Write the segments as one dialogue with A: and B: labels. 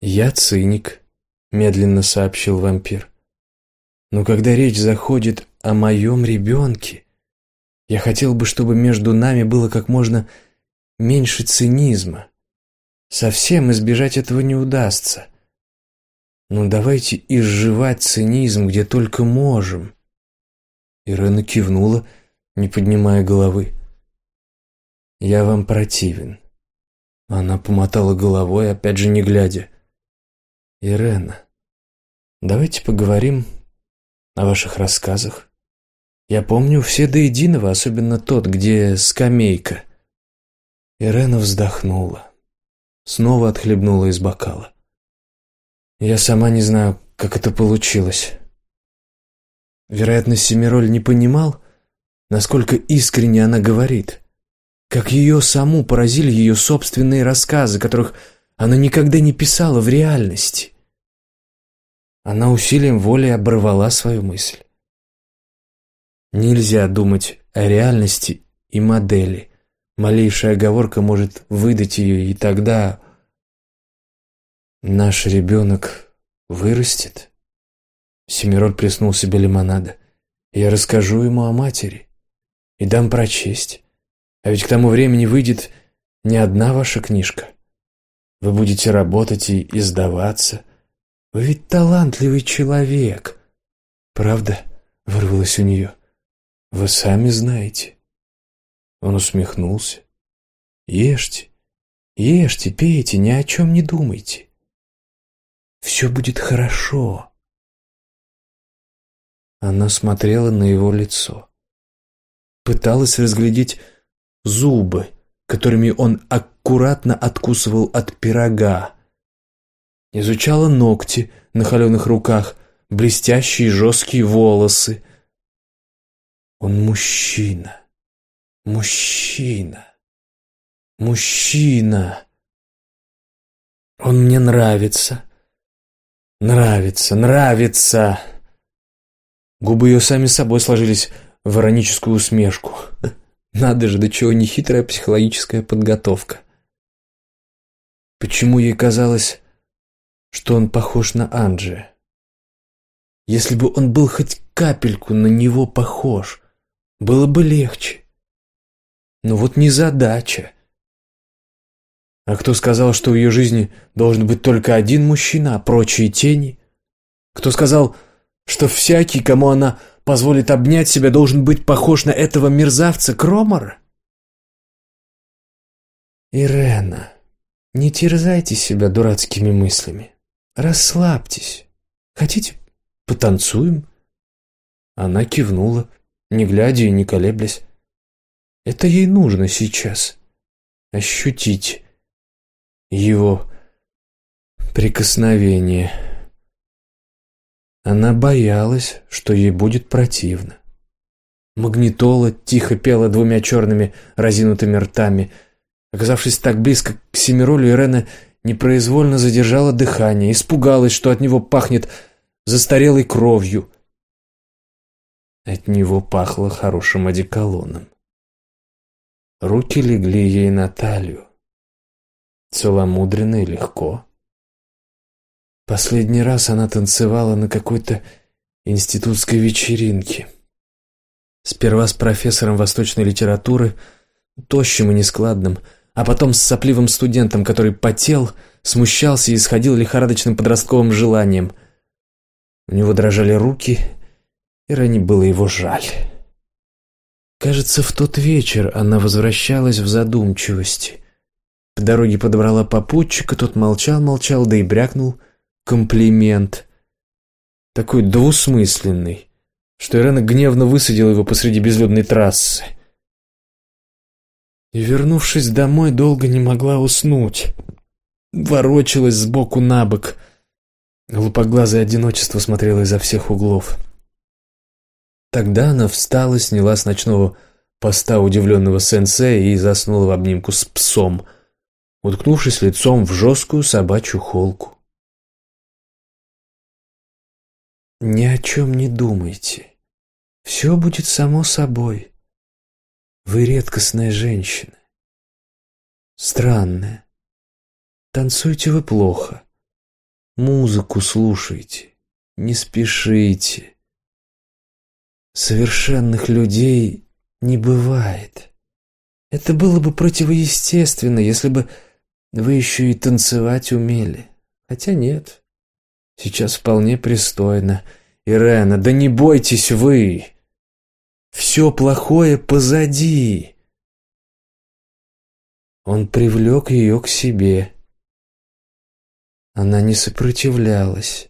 A: «Я циник», — медленно сообщил вампир. «Но когда речь заходит о моем ребенке, я хотел бы, чтобы между нами было как можно меньше цинизма. Совсем избежать этого не удастся. Но давайте изживать цинизм, где только можем». Ирена кивнула, не поднимая головы. «Я вам противен». Она помотала головой, опять же не глядя. «Ирена, давайте поговорим о ваших рассказах. Я помню все до единого, особенно тот, где скамейка». Ирена вздохнула. Снова отхлебнула из бокала. «Я сама не знаю, как это получилось. Вероятно, Семироль не понимал, насколько искренне она говорит, как ее саму поразили ее собственные рассказы, которых она никогда не писала в реальности. Она усилием воли оборвала свою мысль. Нельзя думать о реальности и модели. Малейшая оговорка может выдать ее, и тогда наш ребенок вырастет. Семироль плеснул себе лимонада. Я расскажу ему о матери и дам прочесть. А ведь к тому времени выйдет не одна ваша книжка. Вы будете работать и издаваться. Вы ведь талантливый человек. Правда? Вырвалось у нее. Вы сами знаете. Он усмехнулся. Ешьте, ешьте, пейте, ни о чем не думайте. Все будет хорошо. Она смотрела на его лицо. Пыталась разглядеть зубы, которыми он аккуратно откусывал от пирога. Изучала ногти на холеных руках, блестящие жесткие волосы. Он мужчина. Мужчина. Мужчина. Он мне нравится. Нравится, нравится. Губы ее сами собой сложились в ироническую усмешку. Надо же, до чего нехитрая психологическая подготовка. Почему ей казалось, что он похож на Анджия? Если бы он был хоть капельку на него похож, было бы легче. Но вот незадача. А кто сказал, что в ее жизни должен быть только один мужчина, а прочие тени? Кто сказал, что всякий, кому она позволит обнять себя, должен быть похож на этого мерзавца Кромора? Ирена, не терзайте себя дурацкими мыслями. Расслабьтесь. Хотите, потанцуем? Она кивнула, не глядя и не колеблясь. Это ей нужно сейчас. Ощутить его прикосновение. Она боялась, что ей будет противно. Магнитола тихо пела двумя черными разинутыми ртами. Оказавшись так близко к Семиролю, Ирена непроизвольно задержала дыхание, испугалась, что от него пахнет застарелой кровью. От него пахло хорошим одеколоном. Руки легли ей на талию. Целомудренно и легко. Последний раз она танцевала на какой-то институтской вечеринке. Сперва с профессором восточной литературы, тощим и нескладным, а потом с сопливым студентом, который потел, смущался и исходил лихорадочным подростковым желанием. У него дрожали руки, и Ирене было его жаль. Кажется, в тот вечер она возвращалась в задумчивости. По дороге подобрала попутчика, тот молчал, да и брякнул комплимент. Такой двусмысленный, что Ирена гневно высадила его посреди безлюдной трассы. И, вернувшись домой, долго не могла уснуть. Ворочалась сбоку на бок. Глупоглазое одиночество смотрело изо всех углов. Тогда она встала, сняла с ночного поста удивленного сенсея и заснула в обнимку с псом, уткнувшись лицом в жесткую собачью холку. Ни о чем не думайте. Все будет само собой. Вы редкостная женщина. Странная. Танцуете вы плохо. Музыку слушайте, не спешите. Совершенных людей не бывает. Это было бы противоестественно, если бы вы еще и танцевать умели. Хотя нет, сейчас вполне пристойно. Ирена, да не бойтесь вы. Все плохое позади. Он привлек ее к себе. Она не сопротивлялась.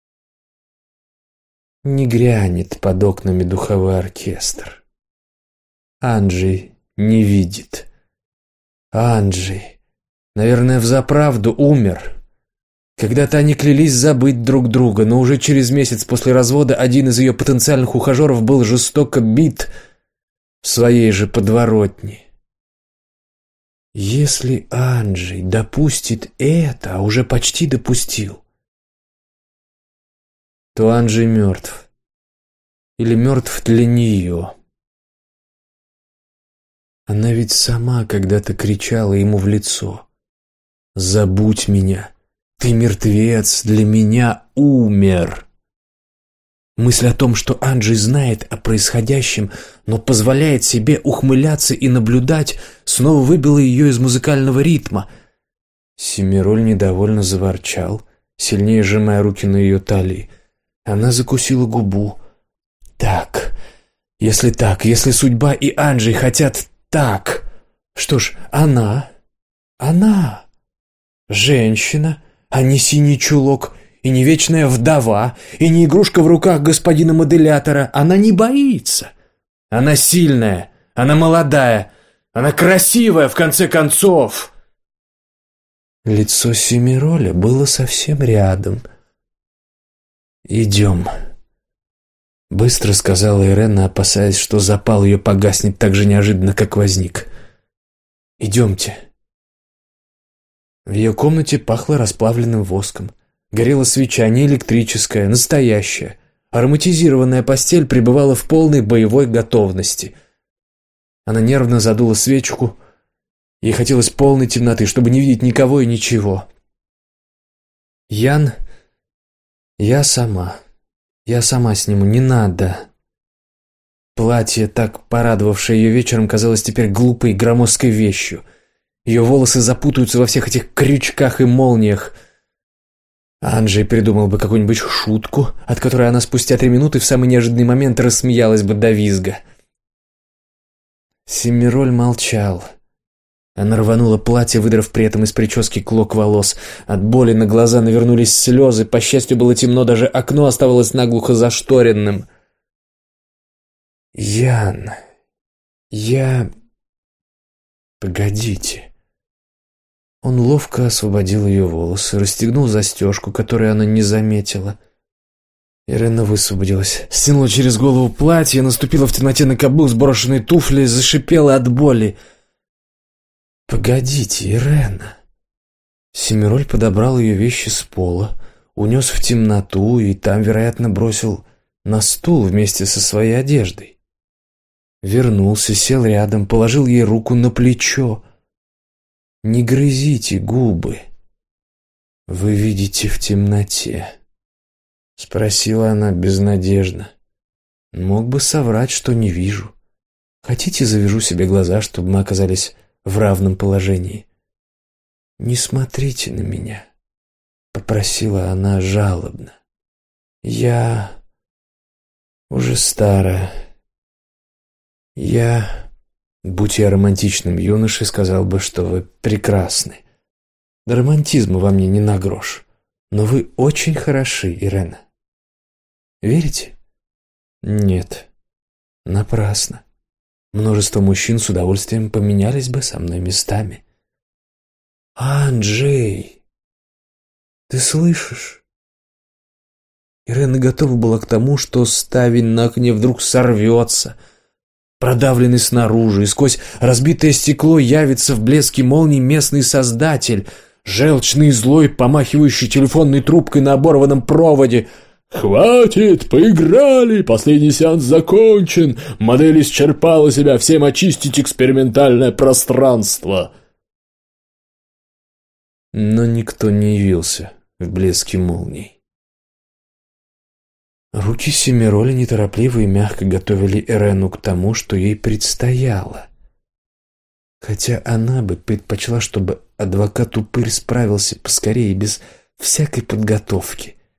A: Не грянет под окнами духовой оркестр. Анджей не видит. Анджей, наверное, взаправду умер. Когда-то они клялись забыть друг друга, но уже через месяц после развода один из ее потенциальных ухажеров был жестоко бит в своей же подворотне. Если Анджей допустит это, а уже почти допустил, то Анджей мертв. Или мертв для нее. Она ведь сама когда-то кричала ему в лицо: «Забудь меня! Ты мертвец, для меня умер!» Мысль о том, что Анджей знает о происходящем, но позволяет себе ухмыляться и наблюдать, снова выбила ее из музыкального ритма. Семироль недовольно заворчал, сильнее сжимая руки на ее талии. Она закусила губу. Если судьба и Анджей хотят так, что ж, она, женщина, а не синий чулок, и не вечная вдова, и не игрушка в руках господина моделятора. Она не боится. Она сильная, она молодая, она красивая, в конце концов. Лицо Семироля было совсем рядом. «Идем», — быстро сказала Ирена, опасаясь, что запал ее погаснет так же неожиданно, как возник. «Идемте». В ее комнате пахло расплавленным воском. Горела свеча, не электрическая, настоящая. Ароматизированная постель пребывала в полной боевой готовности. Она нервно задула свечку. Ей хотелось полной темноты, чтобы не видеть никого и ничего. «Ян, я сама сниму, не надо». Платье, так порадовавшее ее вечером, казалось теперь глупой, громоздкой вещью. Ее волосы запутаются во всех этих крючках и молниях. Анджей придумал бы какую-нибудь шутку, от которой она спустя 3 минуты в самый неожиданный момент рассмеялась бы до визга. Семироль молчал. Она рванула платье, выдрав при этом из прически клок волос. От боли на глаза навернулись слезы. По счастью, было темно, даже окно оставалось наглухо зашторенным. «Ян, Погодите». Он ловко освободил ее волосы, расстегнул застежку, которую она не заметила. Ирена высвободилась, стянула через голову платье, наступила в темноте на каблук сброшенной туфли, зашипела от боли. «Погодите, Ирена». Семироль подобрал ее вещи с пола, унес в темноту и там, вероятно, бросил на стул вместе со своей одеждой. Вернулся, сел рядом, положил ей руку на плечо. «Не грызите губы. Вы видите в темноте», — спросила она безнадежно. «Мог бы соврать, что не вижу. Хотите, завяжу себе глаза, чтобы мы оказались в равном положении?» «Не смотрите на меня», — попросила она жалобно. «Я уже старая. Будь я романтичным юношей, сказал бы, что вы прекрасны. Да романтизма во мне не на грош. Но вы очень хороши, Ирена. Верите? Нет. Напрасно. Множество мужчин с удовольствием поменялись бы со мной местами. Анджей, ты слышишь? Ирена готова была к тому, что ставень на окне вдруг сорвется, продавленный снаружи, и сквозь разбитое стекло явится в блеске молний местный создатель, желчный и злой, помахивающий телефонной трубкой на оборванном проводе. «Хватит, поиграли, последний сеанс закончен, модель исчерпала себя, всем очистить экспериментальное пространство». Но никто не явился в блеске молний. Руки Семироли неторопливо и мягко готовили Эрену к тому, что ей предстояло. Хотя она бы предпочла, чтобы адвокат-упырь справился поскорее, без всякой подготовки.